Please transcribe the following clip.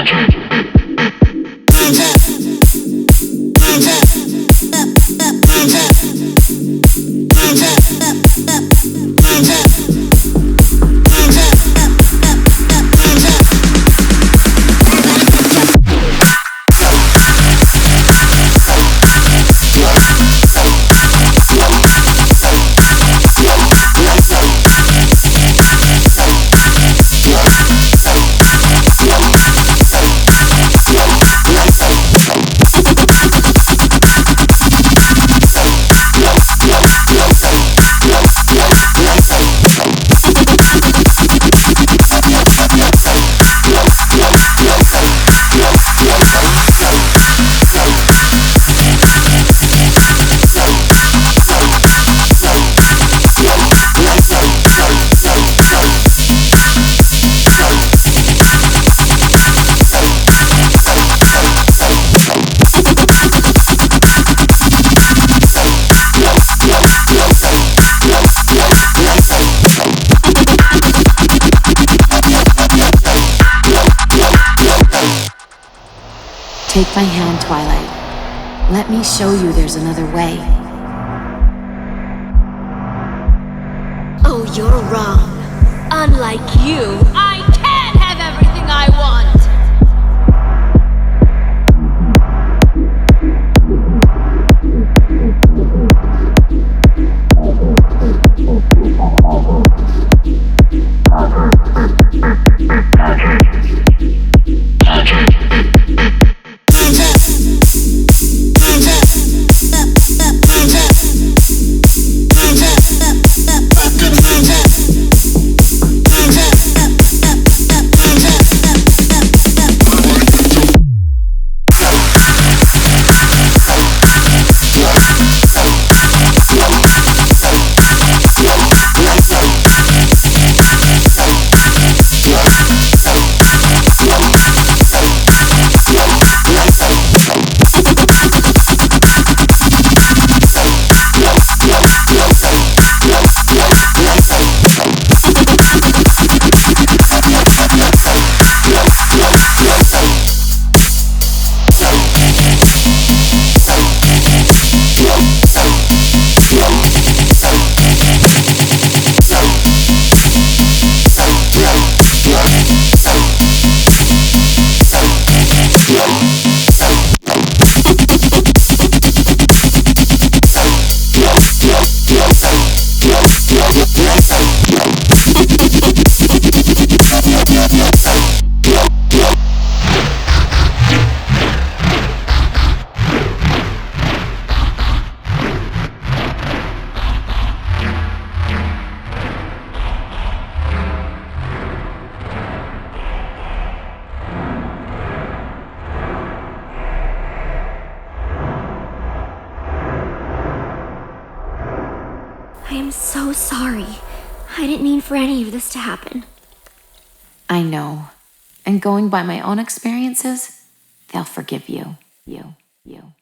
Take my hand, Twilight. Let me show you there's another way. Oh, you're wrong. Unlike you, I can have everything I want! I am so sorry. I didn't mean for any of this to happen. I know. And going by my own experiences, they'll forgive you. You.